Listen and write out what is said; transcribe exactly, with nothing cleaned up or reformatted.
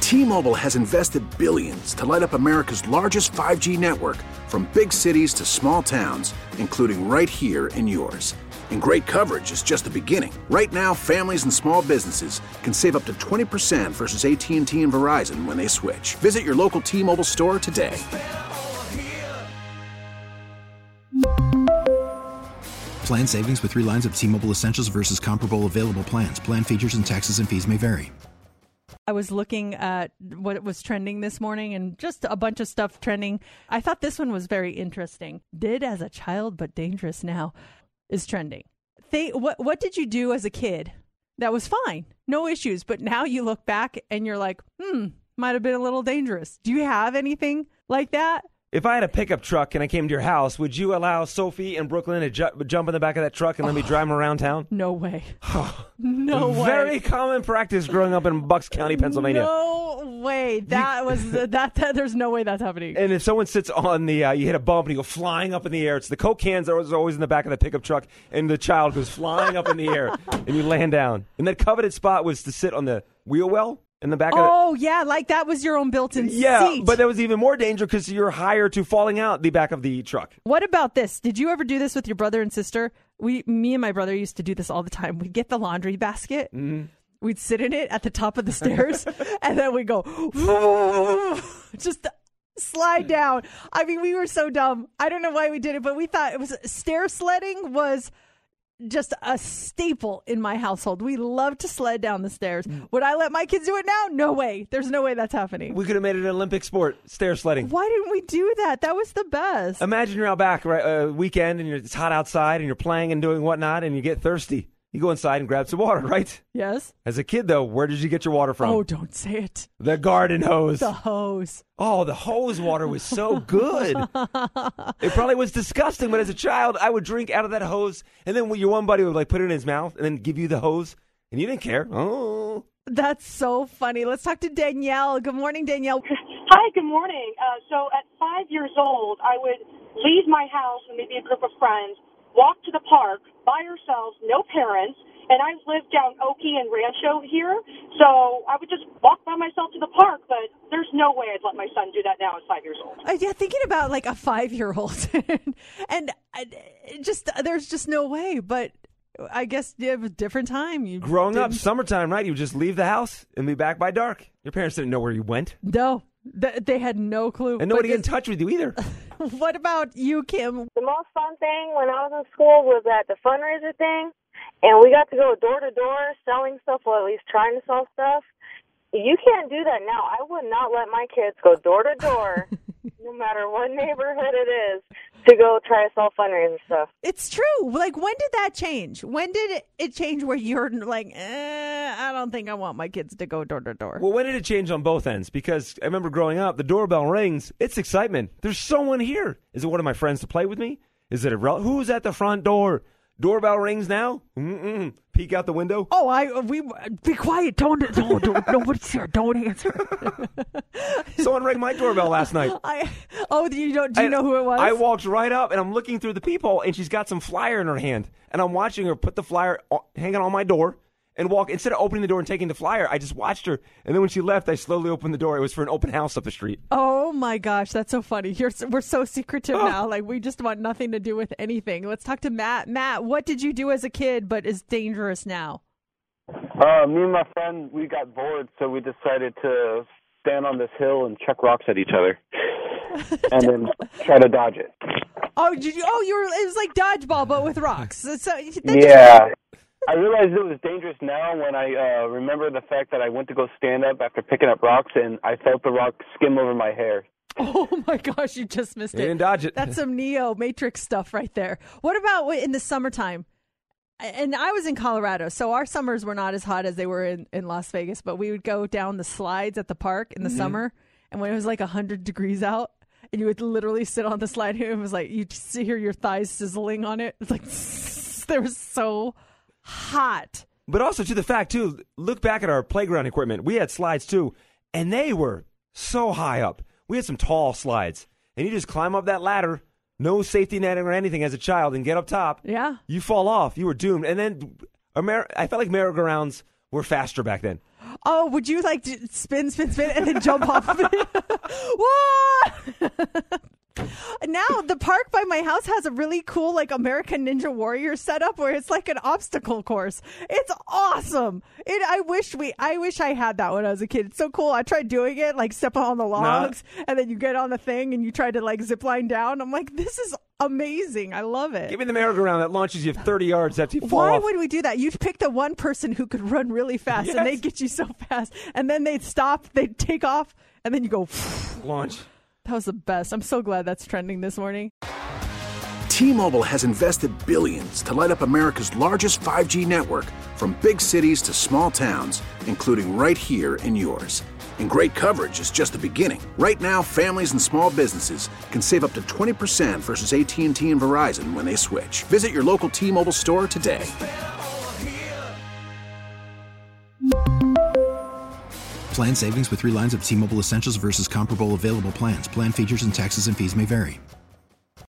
T-Mobile has invested billions to light up America's largest five G network, from big cities to small towns, including right here in yours. And great coverage is just the beginning. Right now, families and small businesses can save up to twenty percent versus A T and T and Verizon when they switch. Visit your local T-Mobile store today. Plan savings with three lines of T-Mobile Essentials versus comparable available plans. Plan features and taxes and fees may vary. I was looking at what was trending this morning and just a bunch of stuff trending. I thought this one was very interesting. Did as a child, but dangerous now is trending. They, what, what did you do as a kid that was fine? No issues. But now you look back and you're like, hmm, might have been a little dangerous. Do you have anything like that? If I had a pickup truck and I came to your house, would you allow Sophie and Brooklyn to ju- jump in the back of that truck and let oh, me drive them around town? No way. No way. Very common practice growing up in Bucks County, Pennsylvania. No way. That was that, that. There's no way that's happening. And if someone sits on the, uh, you hit a bump and you go flying up in the air. It's the Coke cans that are always in the back of the pickup truck, and the child goes flying up in the air, and you land down. And that coveted spot was to sit on the wheel well. In the back of oh, the, yeah, like that was your own built-in yeah, seat. But that was even more dangerous because you're higher to falling out the back of the truck. What about this? Did you ever do this with your brother and sister? We, me and my brother used to do this all the time. We'd get the laundry basket. Mm-hmm. We'd sit in it at the top of the stairs, and then we'd go, just slide down. I mean, we were so dumb. I don't know why we did it, but we thought it was stair sledding was just a staple in my household. We love to sled down the stairs. Would I let my kids do it now? No way. There's no way that's happening. We could have made it an Olympic sport, stair sledding. Why didn't we do that? That was the best. Imagine you're out back, right, uh, weekend, and you're, it's hot outside, and you're playing and doing whatnot, and you get thirsty. You go inside and grab some water, right? Yes. As a kid, though, where did you get your water from? Oh, don't say it. The garden hose. The hose. Oh, the hose water was so good. It probably was disgusting, but as a child, I would drink out of that hose, and then your one buddy would like put it in his mouth and then give you the hose, and you didn't care. Oh. That's so funny. Let's talk to Danielle. Good morning, Danielle. Hi, good morning. Uh, so at five years old, I would leave my house with maybe a group of friends, walk to the park by ourselves, no parents, and I live down Oakey and Rancho here, so I would just walk by myself to the park, but there's no way I'd let my son do that now at five years old. Uh, yeah, thinking about like a five-year-old, and uh, just there's just no way, but I guess you have a different time. You Growing didn't... up, summertime, right? You would just leave the house and be back by dark. Your parents didn't know where you went. No. Th- they had no clue. And nobody in touch with you either. What about you, Kim? The most fun thing when I was in school was at the fundraiser thing, and we got to go door to door selling stuff, or at least trying to sell stuff. You can't do that now. I would not let my kids go door to door, no matter what neighborhood it is, to go try to sell fundraiser stuff. It's true. Like, when did that change? When did it change where you're like, eh, I don't think I want my kids to go door to door? Well, when did it change on both ends? Because I remember growing up, the doorbell rings. It's excitement. There's someone here. Is it one of my friends to play with me? Is it a rel- who's at the front door? Doorbell rings now. Mm-mm. Peek out the window. Oh, I we be quiet. Don't don't, don't nobody's here. Don't answer. Someone rang my doorbell last night. I oh, you don't do you I, know who it was? I walked right up and I'm looking through the peephole and she's got some flyer in her hand and I'm watching her put the flyer hanging on my door and walk. Instead of opening the door and taking the flyer, I just watched her. And then when she left, I slowly opened the door. It was for an open house up the street. Oh my gosh, that's so funny. You're we're so secretive oh. now. Like, we just want nothing to do with anything. Let's talk to Matt. Matt, what did you do as a kid but is dangerous now? Uh, me and my friend, we got bored, so we decided to stand on this hill and chuck rocks at each other, and then try to dodge it. Oh, did you? Oh, you were. It was like dodgeball, but with rocks. So, so yeah. Just... I realized it was dangerous now when I uh, remember the fact that I went to go stand up after picking up rocks, and I felt the rock skim over my hair. Oh, my gosh, you just missed you it. didn't dodge it. That's some Neo Matrix stuff right there. What about in the summertime? And I was in Colorado, so our summers were not as hot as they were in, in Las Vegas, but we would go down the slides at the park in the mm-hmm. summer, and when it was like one hundred degrees out, and you would literally sit on the slide, and it was like, you'd hear your thighs sizzling on it. It's like, they were so hot. But also, to the fact, too, look back at our playground equipment. We had slides, too, and they were so high up. We had some tall slides, and you just climb up that ladder, no safety net or anything as a child, and get up top. Yeah. You fall off. You were doomed. And then Amer- I felt like merry-go-rounds were faster back then. Oh, would you like to spin, spin, spin, and then jump off of it? What? Now the park by my house has a really cool like American Ninja Warrior setup where it's like an obstacle course. It's awesome. It. I wish we. I wish I had that when I was a kid. It's so cool. I tried doing it, like step on the logs, nah. and then you get on the thing and you try to like zip line down. I'm like, this is amazing. I love it. Give me the merry-go-round that launches you thirty yards after you fall Why off. would we do that? You'd pick the one person who could run really fast, yes. and they'd get you so fast, and then they'd stop, they'd take off, and then you go launch. That was the best. I'm so glad that's trending this morning. T-Mobile has invested billions to light up America's largest five G network, from big cities to small towns, including right here in yours. And great coverage is just the beginning. Right now, families and small businesses can save up to twenty percent versus A T and T and Verizon when they switch. Visit your local T-Mobile store today. Plan savings with three lines of T-Mobile Essentials versus comparable available plans. Plan features and taxes and fees may vary.